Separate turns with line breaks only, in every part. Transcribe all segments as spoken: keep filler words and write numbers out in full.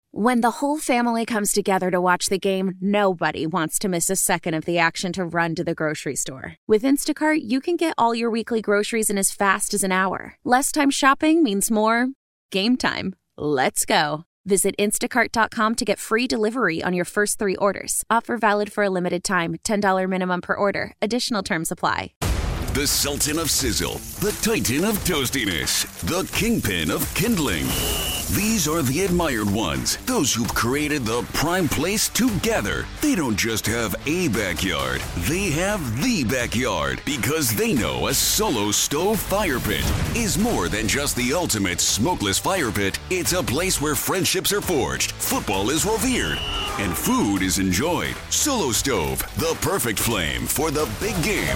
When the whole family comes together to watch the game, nobody wants to miss a second of the action to run to the grocery store. With Instacart, you can get all your weekly groceries in as fast as an hour. Less time shopping means more game time. Let's go. Visit instacart dot com to get free delivery on your first three orders. Offer valid for a limited time. ten dollars minimum per order. Additional terms apply.
The Sultan of Sizzle, the Titan of Toastiness, the Kingpin of Kindling. These are the admired ones, those who've created the prime place to gather. They don't just have a backyard, they have the backyard, because they know a Solo Stove fire pit is more than just the ultimate smokeless fire pit. It's a place where friendships are forged, football is revered, and food is enjoyed. Solo Stove, the perfect flame for the big game.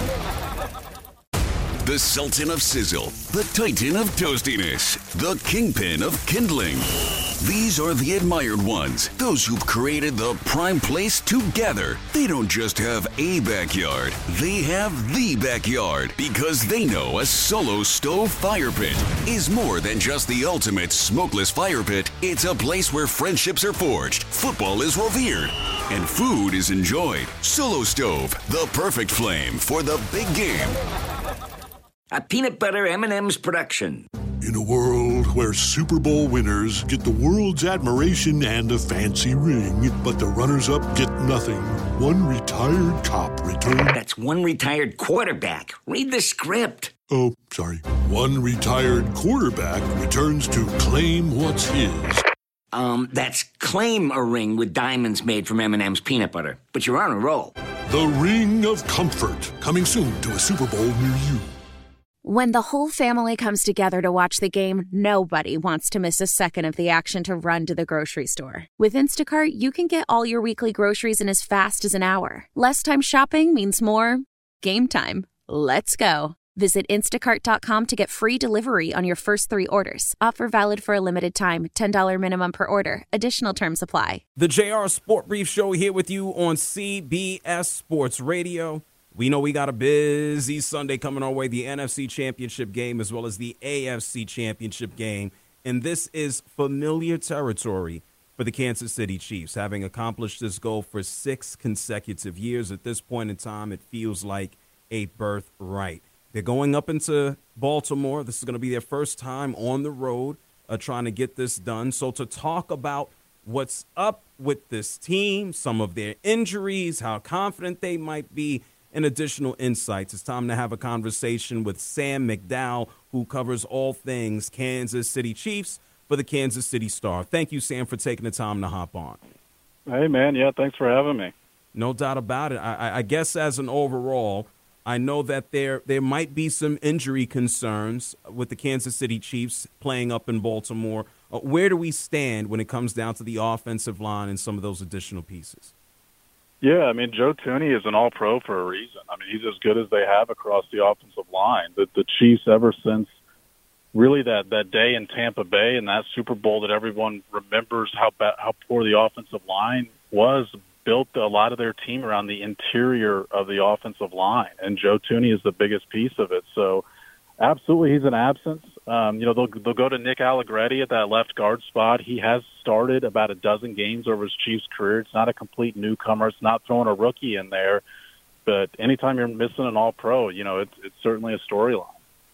The Sultan of Sizzle, the Titan of Toastiness, the Kingpin of Kindling. These are the admired ones, those who've created the prime place to gather. They don't just have a backyard, they have the backyard, because they know a Solo Stove fire pit is more than just the ultimate smokeless fire pit. It's a place where friendships are forged, football is revered, and food is enjoyed. Solo Stove, the perfect flame for the big game.
A peanut butter M and M's production.
In a world where Super Bowl winners get the world's admiration and a fancy ring, but the runners-up get nothing, one retired cop returned...
That's one retired quarterback. Read the script.
Oh, sorry. One retired quarterback returns to claim what's his.
Um, that's claim a ring with diamonds made from M and M's peanut butter. But you're on a roll.
The Ring of Comfort, coming soon to a Super Bowl near you.
When the whole family comes together to watch the game, nobody wants to miss a second of the action to run to the grocery store. With Instacart, you can get all your weekly groceries in as fast as an hour. Less time shopping means more game time. Let's go. Visit instacart dot com to get free delivery on your first three orders. Offer valid for a limited time. ten dollars minimum per order. Additional terms apply.
The J R Sport Brief Show here with you on C B S Sports Radio. We know we got a busy Sunday coming our way, the N F C Championship game as well as the A F C Championship game. And this is familiar territory for the Kansas City Chiefs, having accomplished this goal for six consecutive years. At this point in time, it feels like a birthright. They're going up into Baltimore. This is going to be their first time on the road uh, trying to get this done. So to talk about what's up with this team, some of their injuries, how confident they might be, and additional insights, it's time to have a conversation with Sam McDowell, who covers all things Kansas City Chiefs for the Kansas City Star. Thank you, Sam, for taking the time to hop on.
Hey, man. Yeah, thanks for having me.
No doubt about it. I, I guess as an overall, I know that there there might be some injury concerns with the Kansas City Chiefs playing up in Baltimore. Uh, where do we stand when it comes down to the offensive line and some of those additional pieces?
Yeah, I mean, Joe Thuney is an all-pro for a reason. I mean, he's as good as they have across the offensive line. The, the Chiefs, ever since really that, that day in Tampa Bay and that Super Bowl that everyone remembers how ba- how poor the offensive line was, built a lot of their team around the interior of the offensive line, and Joe Thuney is the biggest piece of it. So, absolutely, he's an absence. Um, you know, they'll they'll go to Nick Allegretti at that left guard spot. He has started about a dozen games over his Chiefs career. It's not a complete newcomer. It's not throwing a rookie in there. But anytime you're missing an all-pro, you know, it's it's certainly a storyline.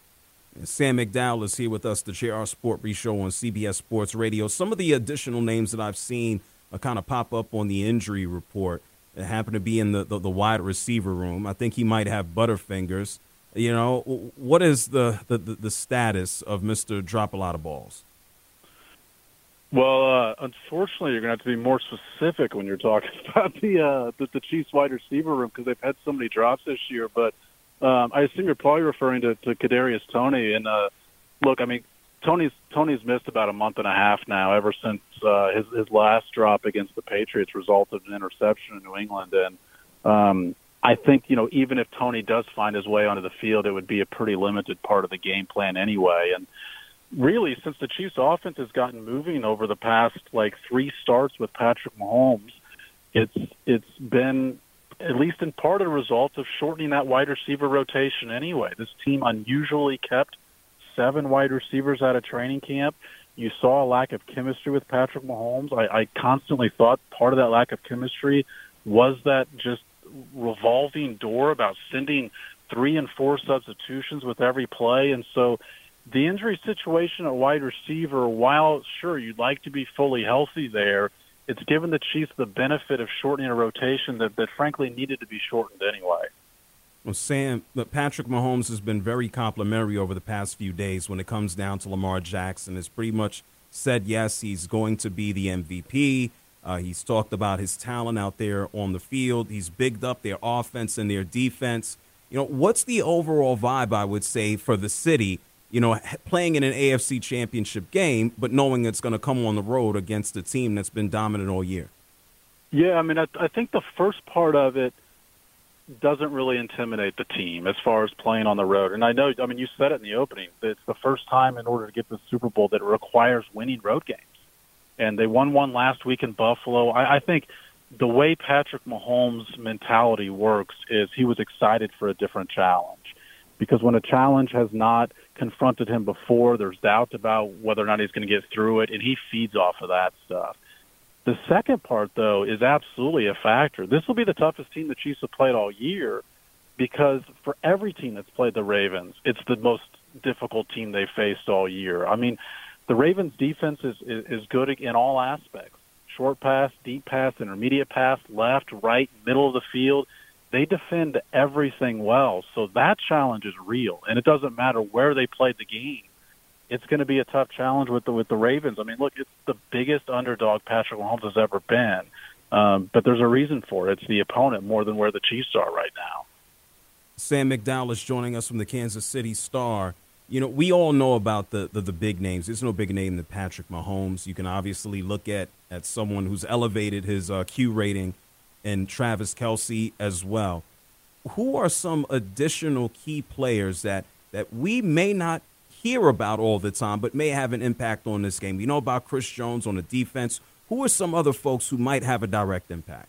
Sam McDowell is here with us, the J R Sport Brief Show on C B S Sports Radio. Some of the additional names that I've seen uh, kind of pop up on the injury report that happen to be in the, the, the wide receiver room. I think he might have butterfingers. You know, what is the, the, the status of Mister Drop a Lot of Balls?
Well, uh, unfortunately, you're going to have to be more specific when you're talking about the uh, the, the Chiefs wide receiver room because they've had so many drops this year. But um, I assume you're probably referring to, to Kadarius Toney. And uh, look, I mean, Tony's Tony's missed about a month and a half now, ever since uh, his his last drop against the Patriots resulted in an interception in New England. And um, I think, you know, even if Toney does find his way onto the field, it would be a pretty limited part of the game plan anyway. And really, since the Chiefs' offense has gotten moving over the past, like, three starts with Patrick Mahomes, it's it's been, at least in part, a result of shortening that wide receiver rotation anyway. This team unusually kept seven wide receivers out of training camp. You saw a lack of chemistry with Patrick Mahomes. I, I constantly thought part of that lack of chemistry was that just revolving door about sending three and four substitutions with every play. And so the injury situation at wide receiver, while sure you'd like to be fully healthy there, it's given the Chiefs the benefit of shortening a rotation that, that frankly needed to be shortened anyway.
Well, Sam, Patrick Mahomes has been very complimentary over the past few days when it comes down to Lamar Jackson. Has pretty much said, yes, he's going to be the M V P. Uh, he's talked about his talent out there on the field. He's bigged up their offense and their defense. You know, what's the overall vibe, I would say, for the city, you know, playing in an A F C championship game, but knowing it's going to come on the road against a team that's been dominant all year?
Yeah, I mean, I, I think the first part of it doesn't really intimidate the team as far as playing on the road. And I know, I mean, you said it in the opening, that it's the first time in order to get the Super Bowl that it requires winning road games. And they won one last week in Buffalo. I, I think the way Patrick Mahomes' mentality works is he was excited for a different challenge. Because when a challenge has not confronted him before, there's doubt about whether or not he's going to get through it, and he feeds off of that stuff. The second part, though, is absolutely a factor. This will be the toughest team the Chiefs have played all year because for every team that's played the Ravens, it's the most difficult team they faced all year. I mean, the Ravens' defense is, is, is good in all aspects. Short pass, deep pass, intermediate pass, left, right, middle of the field. They defend everything well. So that challenge is real, and it doesn't matter where they played the game. It's going to be a tough challenge with the with the Ravens. I mean, look, it's the biggest underdog Patrick Mahomes has ever been, um, but there's a reason for it. It's the opponent more than where the Chiefs are right now.
Sam McDowell is joining us from the Kansas City Star. You know, we all know about the, the, the big names. There's no bigger name than Patrick Mahomes. You can obviously look at, at someone who's elevated his uh, Q rating and Travis Kelce as well. Who are some additional key players that, that we may not hear about all the time, but may have an impact on this game? We know about Chris Jones on the defense. Who are some other folks who might have a direct impact?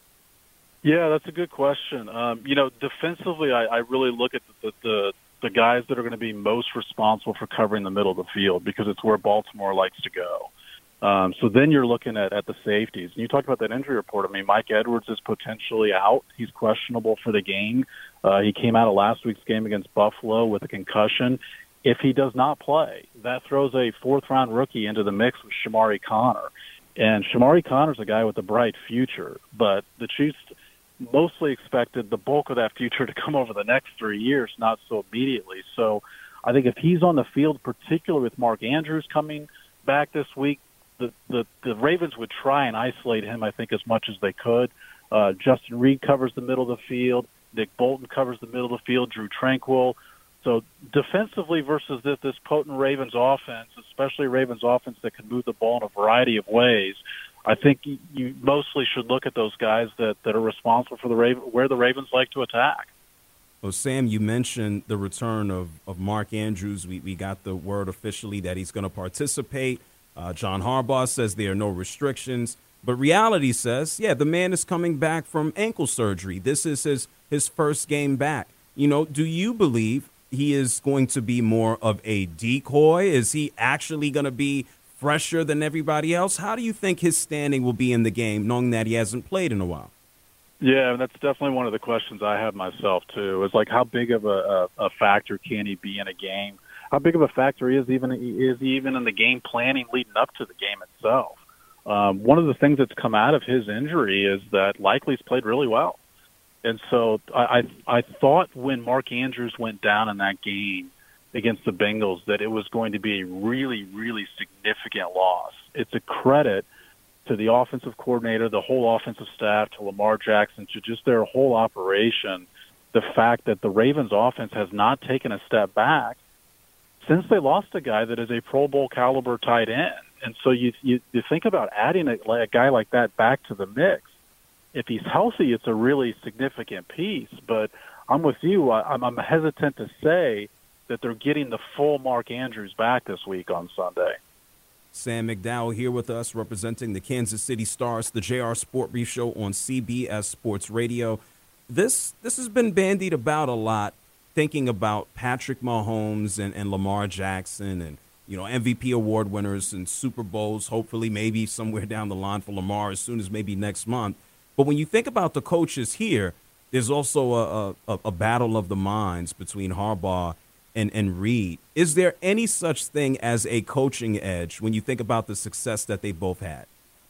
Yeah, that's a good question. Um, you know, defensively, I, I really look at the, the the guys that are going to be most responsible for covering the middle of the field because it's where Baltimore likes to go. Um, so then you're looking at, at the safeties. And you talked about that injury report. I mean, Mike Edwards is potentially out. He's questionable for the game. Uh, he came out of last week's game against Buffalo with a concussion. If he does not play, that throws a fourth-round rookie into the mix with Shamari Connor. And Shamari Connor's a guy with a bright future, but the Chiefs mostly expected the bulk of that future to come over the next three years, not so immediately. So I think if he's on the field, particularly with Mark Andrews coming back this week, the, the, the Ravens would try and isolate him, I think, as much as they could. Uh, Justin Reed covers the middle of the field. Nick Bolton covers the middle of the field. Drew Tranquill. So defensively versus this, this potent Ravens offense, especially Ravens offense that can move the ball in a variety of ways, I think you, you mostly should look at those guys that, that are responsible for the Raven, where the Ravens like to attack.
Well, Sam, you mentioned the return of, of Mark Andrews. We, we got the word officially that he's going to participate. Uh, John Harbaugh says there are no restrictions. But reality says, yeah, the man is coming back from ankle surgery. This is his, his first game back. You know, do you believe he is going to be more of a decoy? Is he actually going to be fresher than everybody else? How do you think his standing will be in the game, knowing that he hasn't played in a while?
Yeah, and that's definitely one of the questions I have myself, too, is like how big of a, a, a factor can he be in a game? How big of a factor is even is he even in the game planning leading up to the game itself? Um, one of the things that's come out of his injury is that likely he's played really well. And so I, I I thought when Mark Andrews went down in that game against the Bengals that it was going to be a really, really significant loss. It's a credit to the offensive coordinator, the whole offensive staff, to Lamar Jackson, to just their whole operation, the fact that the Ravens offense has not taken a step back since they lost a guy that is a Pro Bowl caliber tight end. And so you you, you think about adding a, a guy like that back to the mix. If he's healthy, it's a really significant piece. But I'm with you. I, I'm, I'm hesitant to say that they're getting the full Mark Andrews back this week on Sunday.
Sam McDowell here with us, representing the Kansas City Stars, the J R Sport Brief Show on C B S Sports Radio. This this has been bandied about a lot, thinking about Patrick Mahomes and, and Lamar Jackson and you know, M V P award winners and Super Bowls, hopefully maybe somewhere down the line for Lamar as soon as maybe next month. But when you think about the coaches here, there's also a, a, a battle of the minds between Harbaugh and, and Reid. Is there any such thing as a coaching edge when you think about the success that they both had?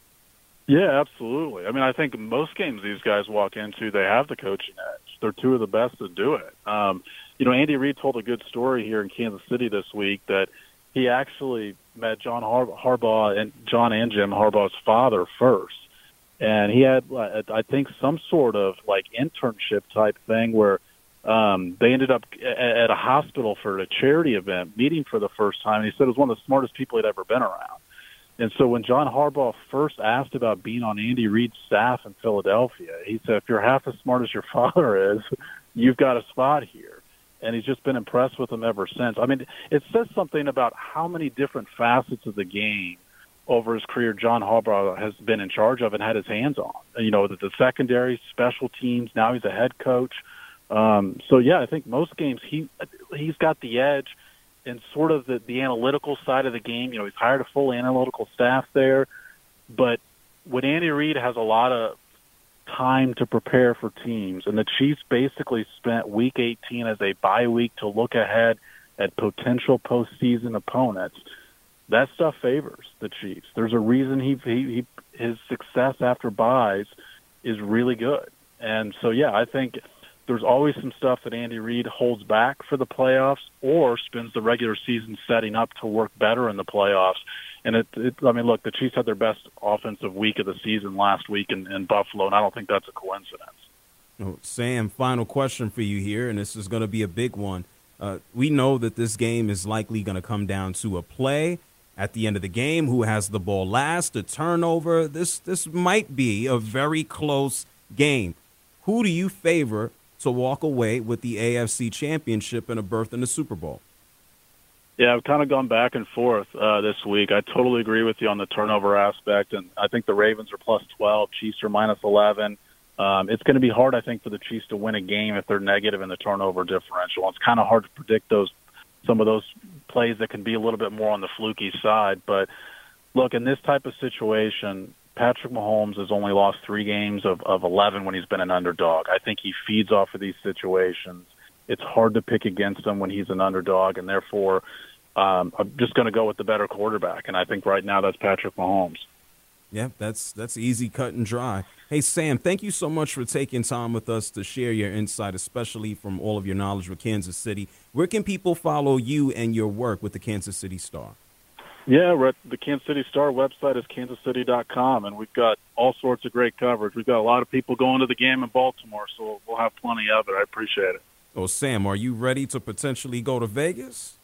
Yeah, absolutely. I mean, I think most games these guys walk into, they have the coaching edge. They're two of the best to do it. Um, you know, Andy Reid told a good story here in Kansas City this week that he actually met John Har- Harbaugh and John and Jim Harbaugh's father first. And he had, I think, some sort of like internship type thing where um, they ended up at a hospital for a charity event, meeting for the first time. And he said it was one of the smartest people he'd ever been around. And so when John Harbaugh first asked about being on Andy Reid's staff in Philadelphia, he said, if you're half as smart as your father is, you've got a spot here. And he's just been impressed with him ever since. I mean, it says something about how many different facets of the game over his career John Harbaugh has been in charge of and had his hands on. You know, the, the secondary, special teams, now he's a head coach. Um, so, yeah, I think most games he he's got the edge in sort of the, the analytical side of the game. You know, he's hired a full analytical staff there. But when Andy Reid has a lot of time to prepare for teams, and the Chiefs basically spent Week eighteen as a bye week to look ahead at potential postseason opponents, that stuff favors the Chiefs. There's a reason he, he, he his success after byes is really good. And so, yeah, I think there's always some stuff that Andy Reid holds back for the playoffs or spends the regular season setting up to work better in the playoffs. And, it, it I mean, look, the Chiefs had their best offensive week of the season last week in, in Buffalo, and I don't think that's a coincidence.
Oh, Sam, final question for you here, and this is going to be a big one. Uh, we know that this game is likely going to come down to a play at the end of the game. Who has the ball last, a turnover? This this might be a very close game. Who do you favor to walk away with the A F C Championship and a berth in the Super Bowl?
Yeah, I've kind of gone back and forth uh, this week. I totally agree with you on the turnover aspect, and I think the Ravens are plus twelve, Chiefs are minus eleven. Um, it's going to be hard, I think, for the Chiefs to win a game if they're negative in the turnover differential. It's kind of hard to predict those some of those plays that can be a little bit more on the fluky side. But, look, in this type of situation, Patrick Mahomes has only lost three games of, of eleven when he's been an underdog. I think he feeds off of these situations. It's hard to pick against him when he's an underdog, and therefore um, I'm just going to go with the better quarterback, and I think right now that's Patrick Mahomes.
Yeah, that's that's easy, cut and dry. Hey, Sam, thank you so much for taking time with us to share your insight, especially from all of your knowledge with Kansas City. Where can people follow you and your work with the Kansas City Star?
Yeah, we're at the Kansas City Star website is kansas city dot com, and we've got all sorts of great coverage. We've got a lot of people going to the game in Baltimore, so we'll have plenty of it. I appreciate it.
Oh, Sam, are you ready to potentially go to Vegas?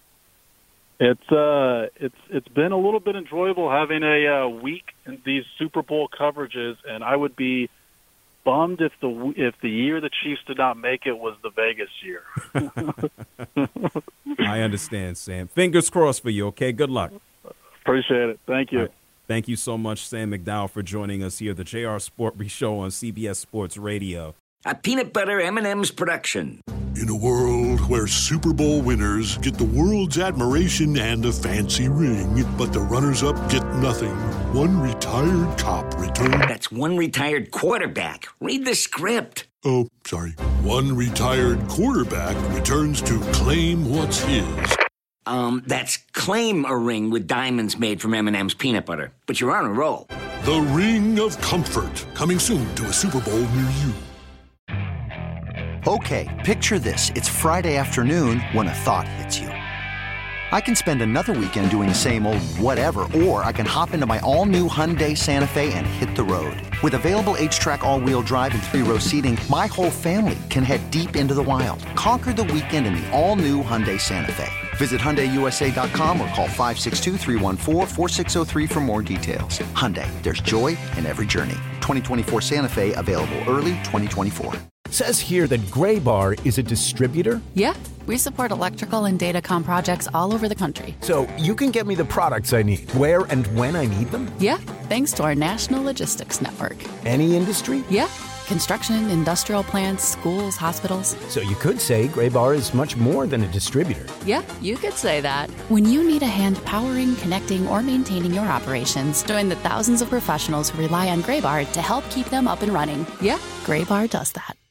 It's uh, it's it's been a little bit enjoyable having a uh, week in these Super Bowl coverages, and I would be bummed if the if the year the Chiefs did not make it was the Vegas year.
I understand, Sam. Fingers crossed for you. Okay, good luck.
Appreciate it. Thank you.
Right. Thank you so much, Sam McDowell, for joining us here, the J R Sport Brief Show on C B S Sports Radio.
A peanut butter M and M's production.
In a world where Super Bowl winners get the world's admiration and a fancy ring, but the runners-up get nothing, one retired cop returns.
That's one retired quarterback. Read the script.
Oh, sorry. One retired quarterback returns to claim what's his.
Um, that's claim a ring with diamonds made from M and M's peanut butter. But you're on a roll.
The Ring of Comfort, coming soon to a Super Bowl near you.
Okay, picture this. It's Friday afternoon when a thought hits you. I can spend another weekend doing the same old whatever, or I can hop into my all-new Hyundai Santa Fe and hit the road. With available H-Track all-wheel drive and three-row seating, my whole family can head deep into the wild. Conquer the weekend in the all-new Hyundai Santa Fe. Visit Hyundai U S A dot com or call five six two, three one four, four six zero three for more details. Hyundai, there's joy in every journey. twenty twenty-four Santa Fe, available early twenty twenty-four.
Says here that Gray Bar is a distributor.
Yeah, we support electrical and datacom projects all over the country.
So you can get me the products I need, where and when I need them?
Yeah, thanks to our national logistics network.
Any industry?
Yeah, Construction, industrial plants, schools, hospitals.
So you could say Graybar is much more than a distributor.
Yeah, you could say that. When you need a hand powering, connecting, or maintaining your operations, join the thousands of professionals who rely on Graybar to help keep them up and running. Yeah, Graybar does that.